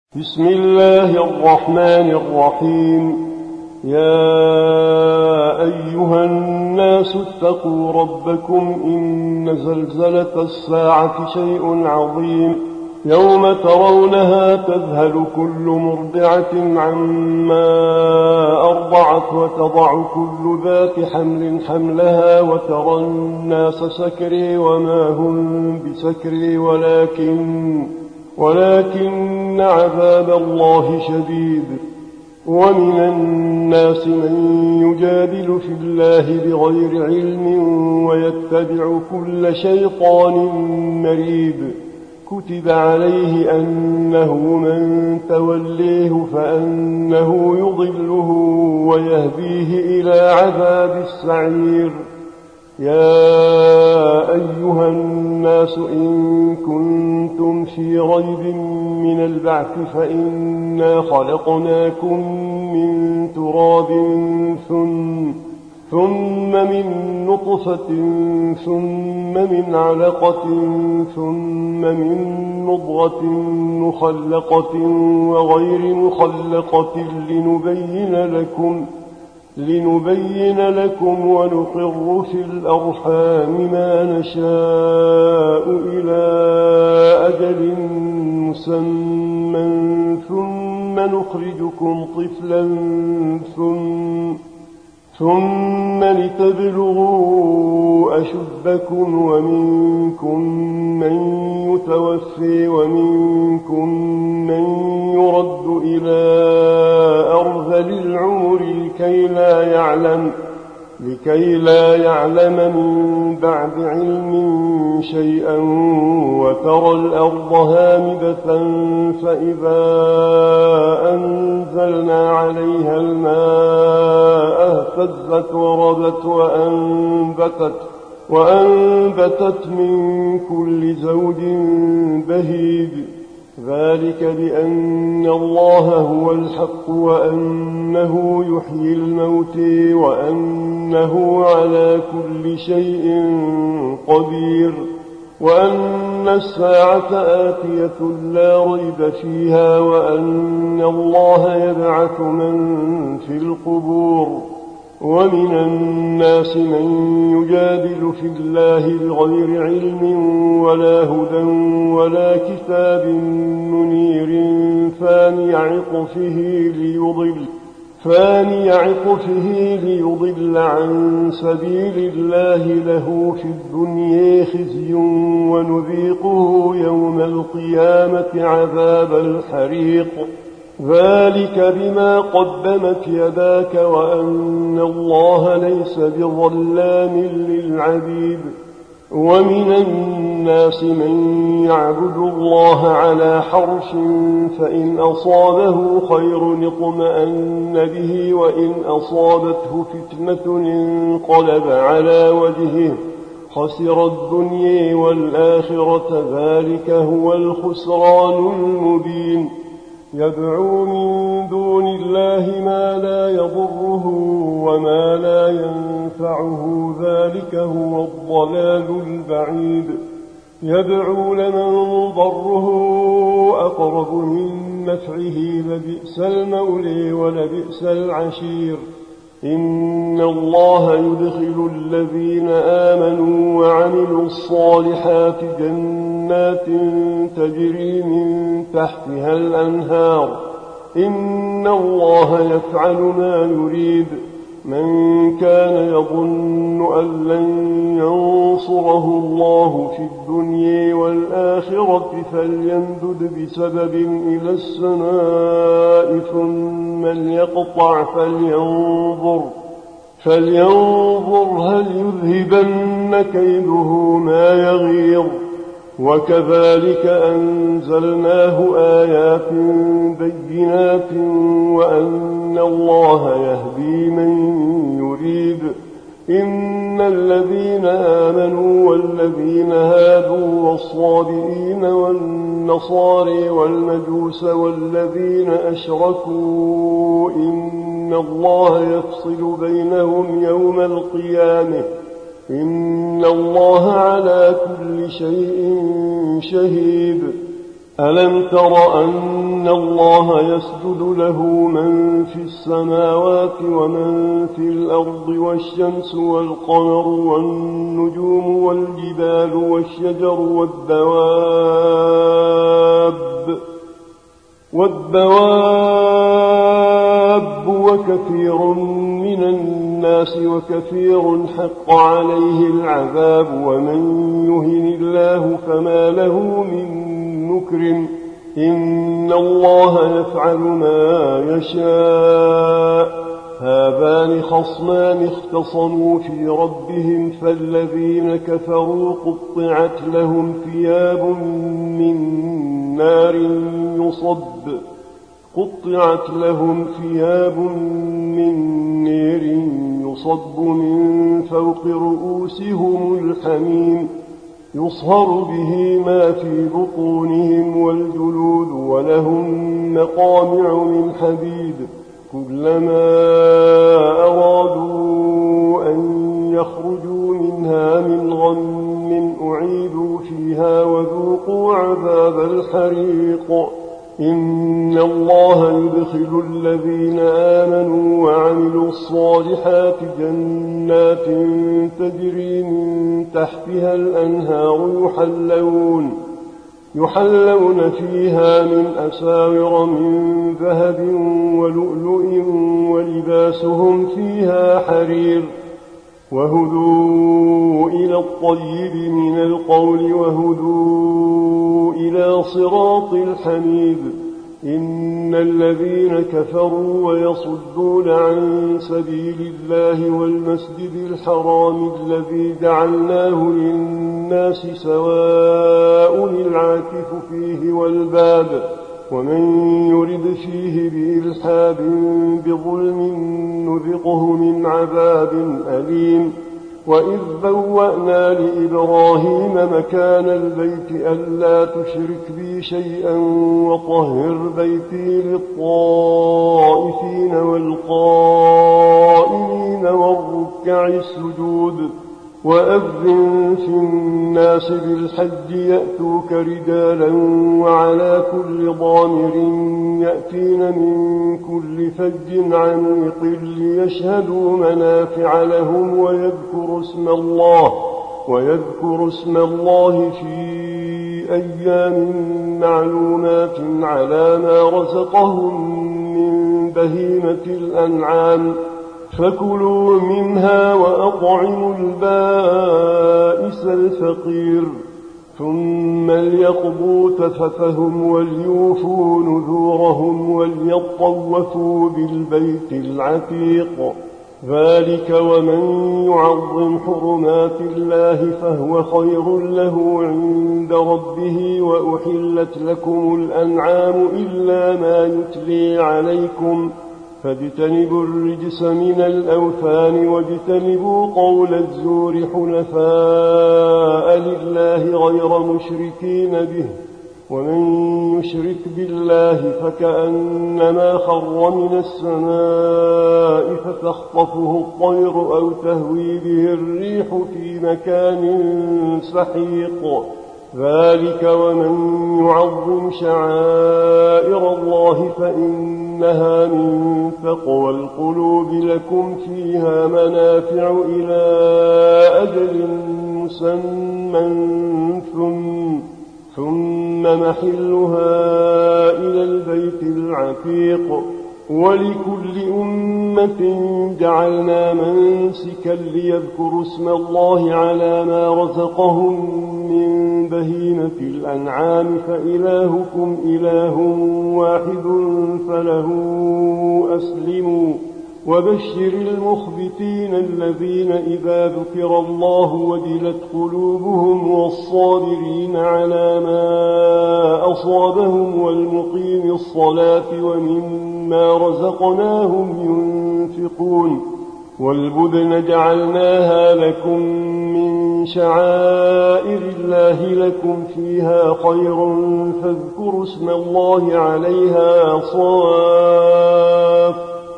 بسم الله الرحمن الرحيم. يا أيها الناس اتقوا ربكم إن زلزلة الساعة شيء عظيم يوم ترونها تذهل كل مرضعة عما أرضعت وتضع كل ذات حمل حملها وترى الناس سكري وما هم بسكري ولكن عذاب الله شديد. ومن الناس من يجادل في الله بغير علم ويتبع كل شيطان مريد. كتب عليه أنه من توليه فأنه يضله ويهديه إلى عذاب السعير. يا أيها الناس إن كنتم في ريب من البعث فإنا خلقناكم من تراب ثم من نطفة ثم من علقة ثم من مضغة مخلقة وغير مخلقة لنبين لكم ونقر في الأرحام ما نشاء إلى أجل مسمى ثم نخرجكم طفلا ثم لتبلغوا أشدكم ومنكم من يتوفي ومنكم من يرد إلى أرذل العمر لكي لا يعلم من بعد علم شيئا. وترى الأرض هامدة فإذا أنزلنا عليها الماء اهتزت وربت وأنبتت من كل زوج بهيج. ذلك بأن الله هو الحق وأنه يحيي الموت وأنه على كل شيء قدير وأن الساعة آتية لا ريب فيها وأن الله يبعث من في القبور. ومن الناس من يجادل في الله بغير علم ولا هدى ولا كتاب منير ثاني عطفه ليضل عن سبيل الله له في الدنيا خزي ونذيقه يوم القيامة عذاب الحريق. ذلك بما قدمت يداك وأن الله ليس بظلام للعبيد. ومن الناس من يعبد الله على حرف فإن أصابه خير اطمأن به وإن أصابته فتنة انقلب على وجهه خسر الدنيا والآخرة. ذلك هو الخسران المبين. يدعو من دون الله ما لا يضره وما لا ينفعه ذلك هو الضلال البعيد. يدعو لمن ضره أقرب من نفعه لبئس المولى ولبئس العشير. إن الله يدخل الذين آمنوا وعملوا الصالحات جنات تجري من تحتها الأنهار. إن الله يفعل ما يريد. من كان يظن أن لن ينصره الله في الدنيا والآخرة فليمدد بسبب إلى السماء ثم ليقطع فلينظر هل يذهبن كيده ما يغيظ. وكذلك أنزلناه آيات بينات وأن الله يهدي من يريد. إن الذين آمنوا والذين هادوا والصابئين والنصارى والمجوس والذين أشركوا إن الله يفصل بينهم يوم القيامة إن الله على كل شيء شهيد. ألم تر أن الله يسجد له من في السماوات ومن في الأرض والشمس والقمر والنجوم والجبال والشجر والدواب وكثير من الناس وكثير حق عليه العذاب ومن يهن الله فما له من مكرم إن الله يفعل ما يشاء هذان خصمان اختصموا في ربهم فالذين كفروا قطعت لهم ثياب من نار يصب من فوق رؤوسهم الحميم يصهر به ما في بطونهم والجلود ولهم مقامع من حديد كلما أرادوا أن يخرجوا منها من غم أعيدوا فيها وذوقوا عذاب الحريق إن الله يدخل الذين آمنوا وعملوا الصالحات جنات تجري من تحتها الأنهار يحلون فيها من أساور من ذهب ولؤلؤ ولباسهم فيها حرير وهدوا إلى الطيب من القول وهدوا إلى صراط الحميد إن الذين كفروا ويصدون عن سبيل الله والمسجد الحرام الذي جعلناه للناس سواء العاكف فيه والباد ومن يرد فيه بإلحاد بظلم نذقه من عذاب أليم وإذ بوأنا لإبراهيم مكان البيت ألا تشرك بي شيئا وطهر بيتي للطائفين والقائمين والركع السجود وأذن في الناس بالحج يأتوك رجالا وعلى كل ضامر يأتين من كل فج عميق ليشهدوا منافع لهم ويذكروا اسم الله في أيام معلومات على ما رزقهم من بهيمة الأنعام فكلوا منها وأطعموا البائس الفقير ثم ليقضوا تفثهم وليوفوا نذورهم وليطوفوا بالبيت العتيق ذلك ومن يعظم حرمات الله فهو خير له عند ربه وأحلت لكم الأنعام إلا ما يتلي عليكم فاجتنبوا الرجس من الأوثان واجتنبوا قول الزور حنفاء لله غير مشركين به ومن يشرك بالله فكأنما خر من السماء فتخطفه الطير أو تهوي به الريح في مكان سحيق ذلك ومن يعظم شعائر الله فإنها من تقوى القلوب لكم فيها منافع إلى أجل مسمى ثم محلها إلى البيت العتيق ولكل أمة جعلنا منسكا ليذكروا اسم الله على ما رزقهم من بهيمة الأنعام فإلهكم إله واحد فله أسلموا وبشر المخبتين الذين إذا ذكر الله وجلت قلوبهم والصابرين على ما أصابهم والمقيم الصلاة ومما رزقناهم ينفقون والبدن جعلناها لكم من شعائر الله لكم فيها خير فاذكروا اسم الله عليها صواف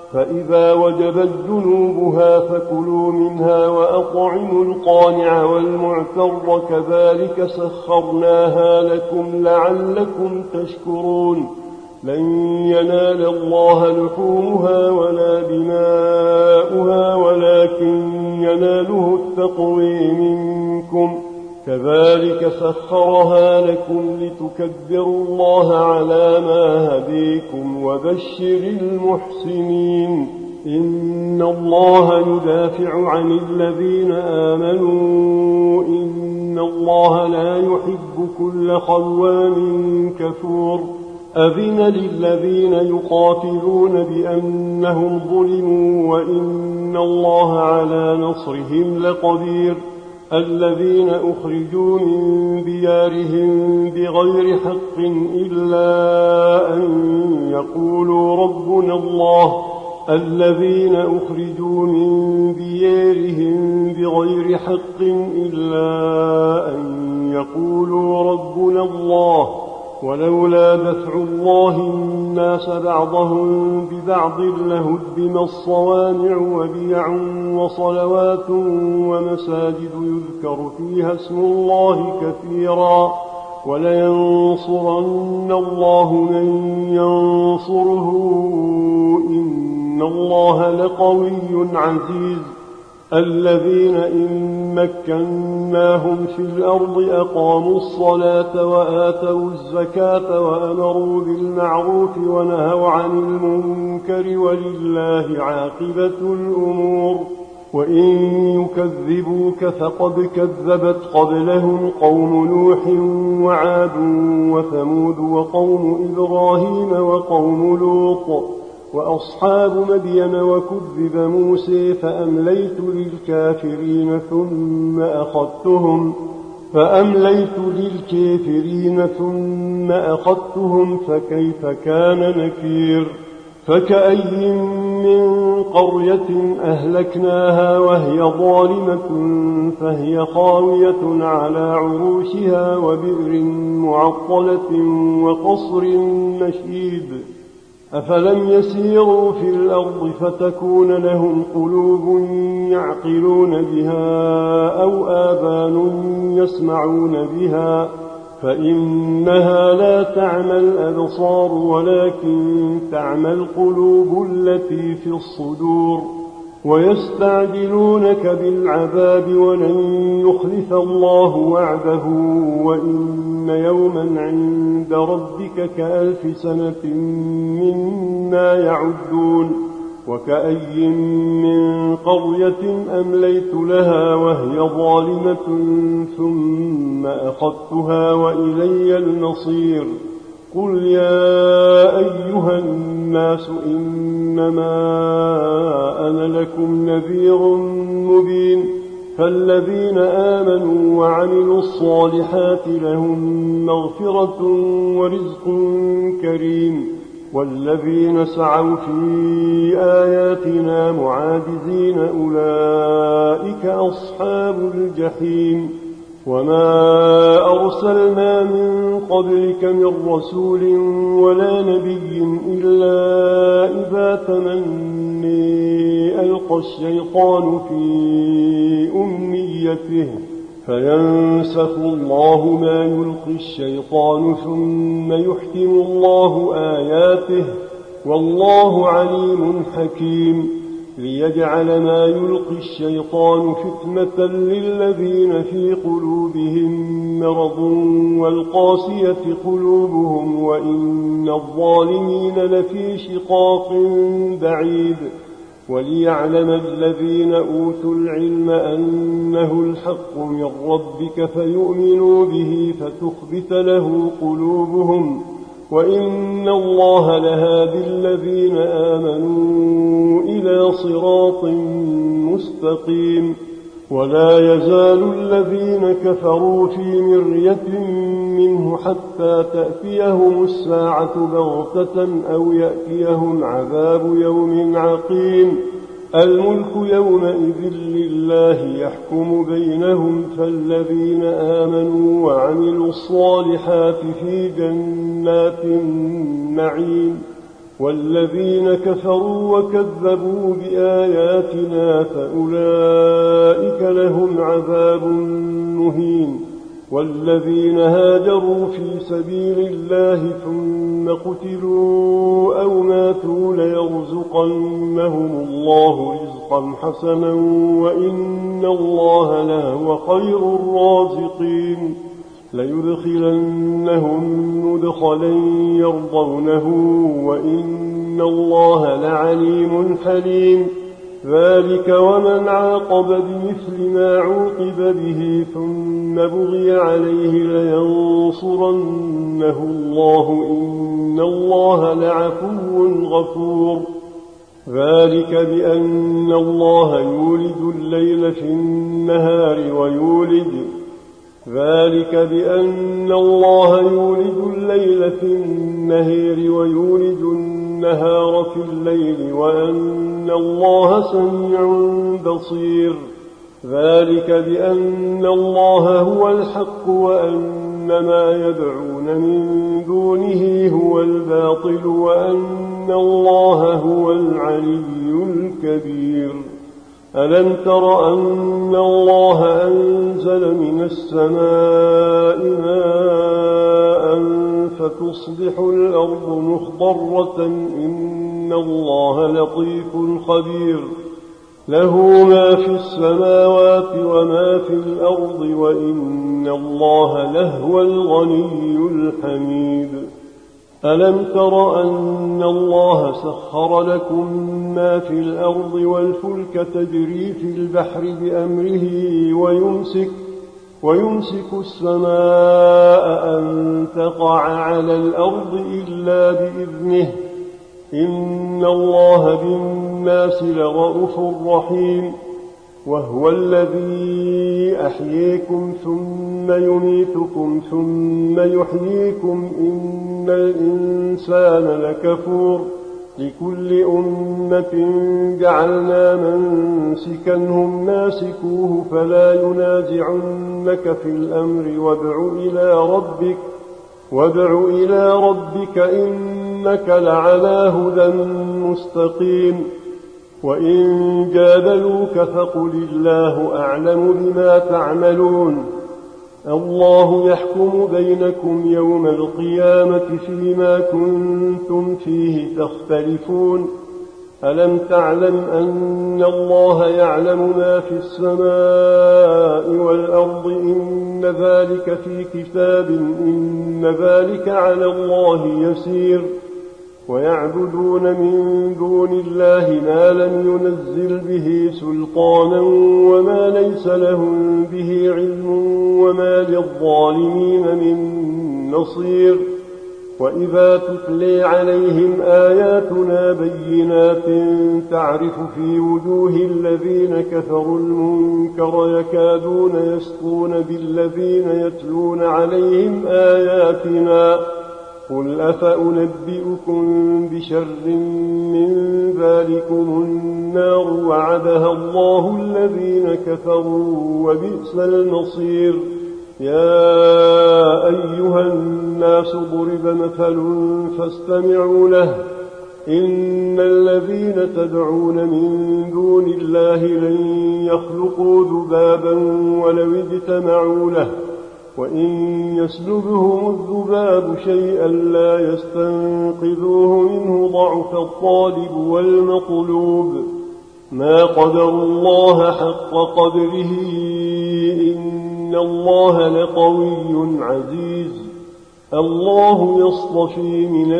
فإذا وجبت جنوبها فكلوا منها وأطعموا القانع والمعتر كذلك سخرناها لكم لعلكم تشكرون لن ينال الله لحومها ولا دماؤها ولكن يناله التقوى منكم كذلك سخرها لكم لتكبروا الله على ما هديكم وبشر المحسنين إن الله يدافع عن الذين آمنوا إن الله لا يحب كل خوان كفور أذن للذين يقاتلون بأنهم ظلموا وإن الله على نصرهم لقدير الذين أخرجوا من ديارهم بغير حق إلا أن يقولوا ربنا الله الذين أخرجوا من ديارهم بغير حق إلا أن يقولوا ربنا الله ولولا دفع الله الناس بعضهم ببعض لهدم الصوامع وبيع وصلوات ومساجد يذكر فيها اسم الله كثيرا ولينصرن الله من ينصره إن الله لقوي عزيز الذين إن مكناهم في الأرض أقاموا الصلاة وآتوا الزكاة وأمروا بالمعروف ونهوا عن المنكر ولله عاقبة الأمور وإن يكذبوك فقد كذبت قبلهم قوم نوح وعاد وثمود وقوم إبراهيم وقوم لوط وأصحاب مدين وكذب موسى فأمليت للكافرين ثم أخذتهم فكيف كان نكير فكأي من قرية أهلكناها وهي ظالمة فهي خاوية على عروشها وبئر معطلة وقصر مشيد أفلم يسيروا في الأرض فتكون لهم قلوب يعقلون بها أو آذان يسمعون بها فإنها لا تعمى الأبصار ولكن تعمى القلوب التي في الصدور ويستعجلونك بالعذاب ولن يخلف الله وعده وإن يوما عند ربك كألف سنة مما يعدون وكأي من قرية أمليت لها وهي ظالمة ثم أخذتها وإلي المصير قل يا أيها الناس إنما أنا لكم نذير مبين فالذين آمنوا وعملوا الصالحات لهم مغفرة ورزق كريم والذين سعوا في آياتنا معاجزين أولئك أصحاب الجحيم وما أرسلنا من قبلك من رسول ولا نبي إلا إذا تمني ألقى الشيطان في أمنيته فينسخ الله ما يلقي الشيطان ثم يحكم الله آياته والله عليم حكيم ليجعل ما يلقي الشيطان فتنة للذين في قلوبهم مرض والقاسية قلوبهم وإن الظالمين لفي شقاق بعيد وليعلم الذين أوتوا العلم أنه الحق من ربك فيؤمنوا به فتخبت له قلوبهم وإن الله لهادي الذين آمنوا إلى صراط مستقيم ولا يزال الذين كفروا في مرية منه حتى تأتيهم الساعة بغتة أو يأتيهم عذاب يوم عقيم الملك يومئذ لله يحكم بينهم فالذين آمنوا وعملوا الصالحات في جنات النعيم والذين كفروا وكذبوا بآياتنا فأولئك لهم عذاب مهين. والذين هاجروا في سبيل الله ثم قتلوا أو ماتوا ليرزقنهم الله رزقا حسنا وإن الله لهو خير الرازقين. ليدخلنهم مدخلا يرضونه وإن الله لعليم حليم. ذلك ومن عاقب بمثل ما عوقب به ثم بغي عليه لينصرنه الله إن الله لعفو غفور. ذلك بأن الله يولد الليل في النهار ويولد النهار في الليل وأن الله سميع بصير. ذلك بأن الله هو الحق وأن ما يدعون من دونه هو الباطل وأن الله هو العلي الكبير. ألم تر أن الله أنزل من السماء ماء فتصبح الأرض مخضرة إن الله لطيف خبير. له ما في السماوات وما في الأرض وإن الله لهو الغني الحميد. ألم تر أن الله سخر لكم ما في الأرض والفلك تجري في البحر بأمره ويمسك السماء أن تقع على الأرض إلا بإذنه إن الله بالناس لرءوف رحيم. وهو الذي أحييكم ثم يميتكم ثم يحييكم إن الإنسان لكفور. لكل أمة جعلنا منسكنهم ناسكوه فلا ينازعنك في الأمر وادع إلى ربك إنك لعلى هدى مستقيم. وإن جادلوك فقل الله أعلم بما تعملون. الله يحكم بينكم يوم القيامة فيما كنتم فيه تختلفون. ألم تعلم أن الله يعلم ما في السماء والأرض إن ذلك في كتاب إن ذلك على الله يسير. ويعبدون من دون الله ما لم ينزل به سلطانا وما ليس لهم به علم وما للظالمين من نصير. وإذا تتلي عليهم آياتنا بينات تعرف في وجوه الذين كفروا المنكر يكادون يسطون بالذين يتلون عليهم آياتنا. قل أفأنبئكم بشر من ذلكم النار وعدها الله الذين كفروا وبئس المصير. يا أيها الناس ضرب مثل فاستمعوا له إن الذين تدعون من دون الله لن يخلقوا ذبابا ولو اجتمعوا له وإن يسلبهم الذباب شيئا لا يستنقذوه منه ضعف الطالب والمطلوب. ما قدروا الله حق قدره إن الله لقوي عزيز. الله يصطفي من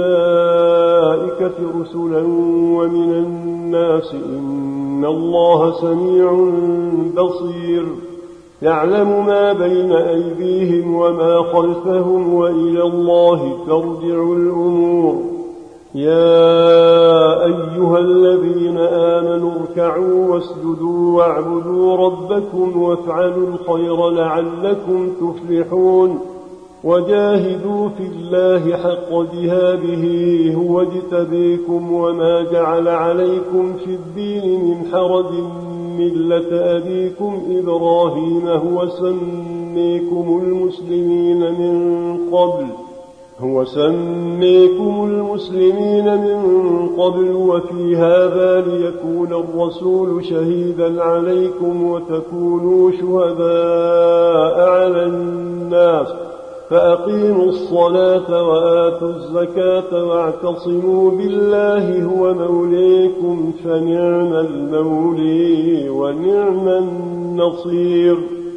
الملائكة رسلا ومن الناس إن الله سميع بصير. يعلم ما بين أيديهم وما خلفهم وإلى الله ترجع الأمور. يا أيها الذين آمنوا اركعوا واسجدوا واعبدوا ربكم وافعلوا الخير لعلكم تفلحون. وجاهدوا في الله حق جهاده هو اجتبيكم وما جعل عليكم في الدين من حرج ملة أبيكم إبراهيم هو سميكم المسلمين من قبل هو سميكم المسلمين من قبل وفي هذا ليكون الرسول شهيدا عليكم وتكونوا شهداء على الناس فأقيموا الصلاة وآتوا الزكاة واعتصموا بالله هو موليكم فنعم المولي ونعم النصير.